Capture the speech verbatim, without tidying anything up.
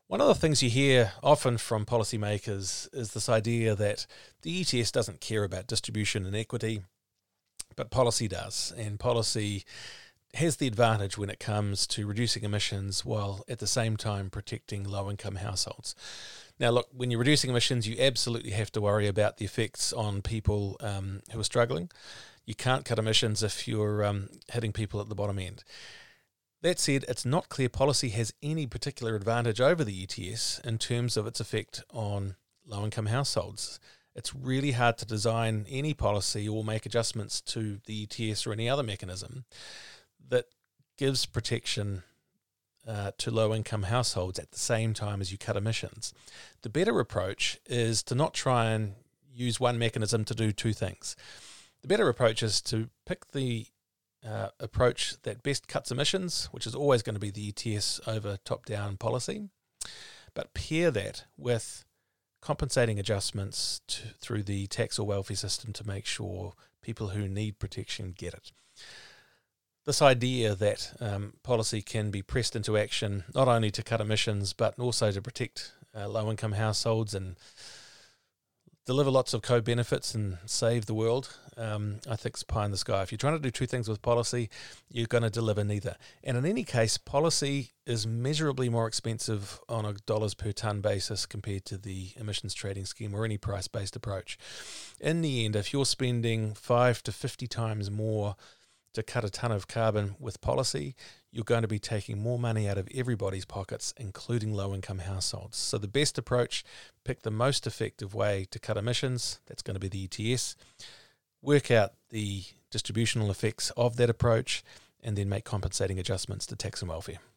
One of the things you hear often from policymakers is this idea that the E T S doesn't care about distribution and equity, but policy does. And policy has the advantage when it comes to reducing emissions while at the same time protecting low-income households. Now, look, when you're reducing emissions, you absolutely have to worry about the effects on people um, who are struggling. You can't cut emissions if you're um, hitting people at the bottom end. That said, it's not clear policy has any particular advantage over the E T S in terms of its effect on low-income households. It's really hard to design any policy or make adjustments to the E T S or any other mechanism that gives protection uh, to low-income households at the same time as you cut emissions. The better approach is to not try and use one mechanism to do two things. The better approach is to pick the Uh, approach that best cuts emissions, which is always going to be the E T S over top-down policy, but pair that with compensating adjustments to, through the tax or welfare system to make sure people who need protection get it. This idea that um, policy can be pressed into action not only to cut emissions but also to protect uh, low-income households and deliver lots of co-benefits and save the world, um, I think it's pie in the sky. If you're trying to do two things with policy, you're going to deliver neither. And in any case, policy is measurably more expensive on a dollars per tonne basis compared to the emissions trading scheme or any price-based approach. In the end, if you're spending five to fifty times more to cut a tonne of carbon with policy, you're going to be taking more money out of everybody's pockets, including low-income households. So the best approach, pick the most effective way to cut emissions, that's going to be the E T S, work out the distributional effects of that approach, and then make compensating adjustments to tax and welfare.